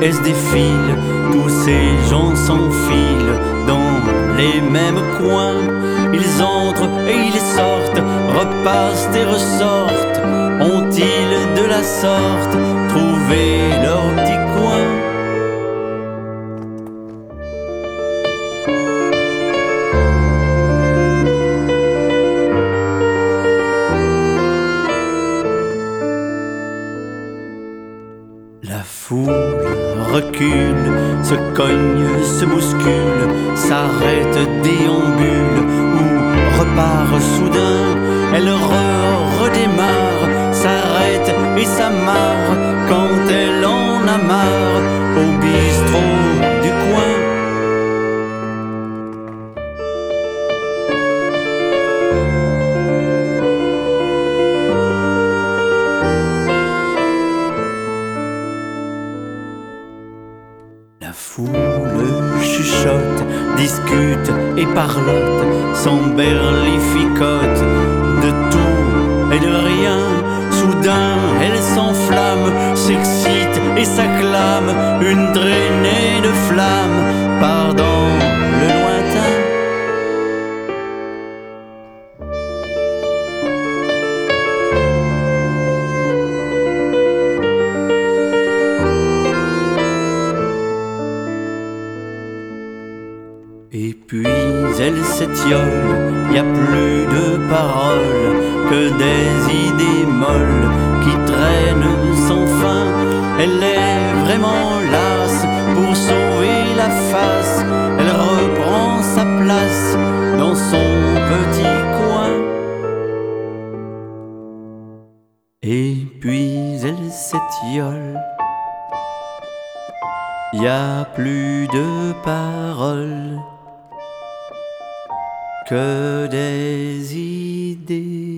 et se défilent, tous ces gens s'enfilent dans les mêmes coins. Ils entrent et ils sortent, repassent et ressortent. Ont-ils de la sorte trouvé leur petit coin? La foule recule, se cogne, se bouscule, s'arrête, déambule ou repart soudain. Elle redémarre, s'arrête et s'amarre quand elle en a marre au bistrot du coin. La foule chuchote, discute et parlote, s'emberlificote de tout et de rien. Soudain, elle s'enflamme, s'excite et s'acclame, une traînée de flammes part dans le lointain. Et puis elle s'étiole, y a plus de paroles que des idées molles qui traînent sans fin. Elle est vraiment lasse, pour sauver la face, elle reprend sa place dans son petit coin. Et puis elle s'étiole, y a plus de paroles que des idées